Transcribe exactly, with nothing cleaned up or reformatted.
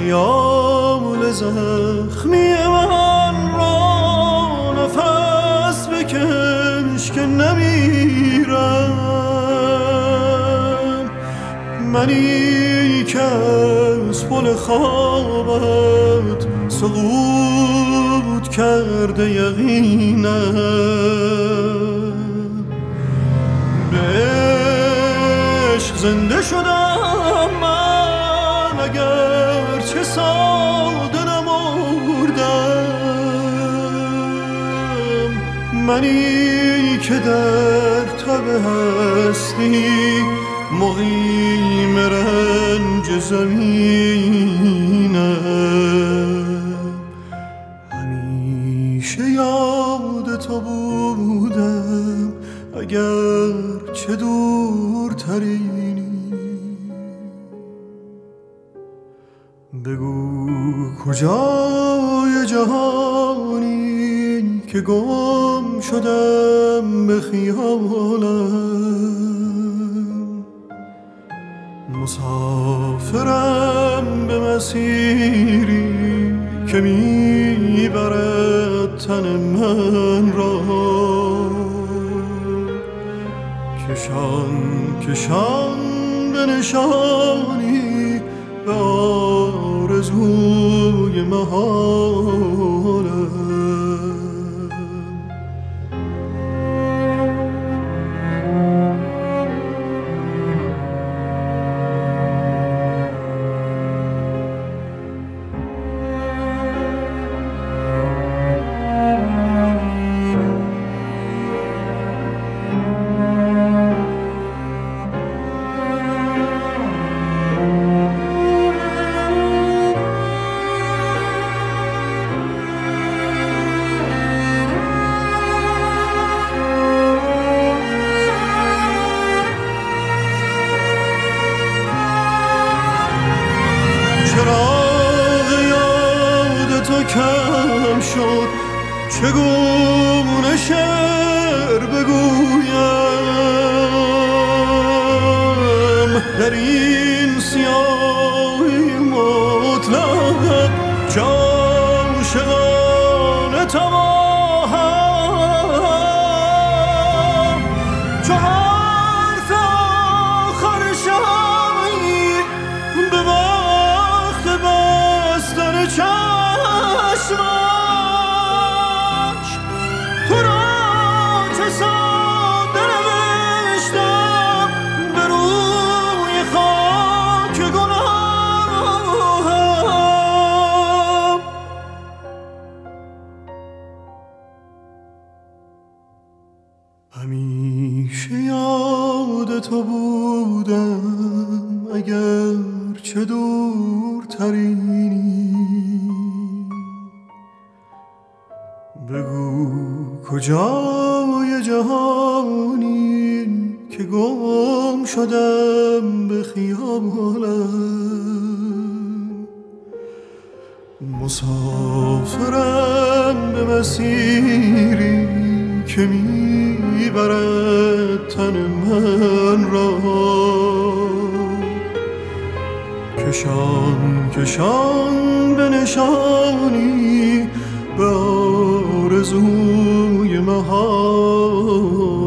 خیال زخمی من را نفس بکش که نمیرم. منی که از پل خوابت سقوط کرده یقینم. به عشق زنده شدم من اگر چه ساده نمردم. منی که در تب هستی مقیم رنج زمینم. همیشه یاد تو بودم اگر چه دورترینی. بگو کجای جهانی که گم شدم به خیالم. مسافرم به مسیری که میبرد تن من را. کشان کشان به نشانی به آرزوی محالم. کم شد چگونه شعر بگویم در این سیاهی مطلق که عاشقانه تباهم. چو حرف آخر شبی به وقت بستن چشم تو را چه ساده نوشتم به روی خاک گناهم. همیشه یاد تو بودم اگر چه دورترینی. بگو کجای جهانی که گم شدم به خیالم. مسافرم به مسیری که میبرد تن من را. کشان کشان به نشانی به آرزوی محال.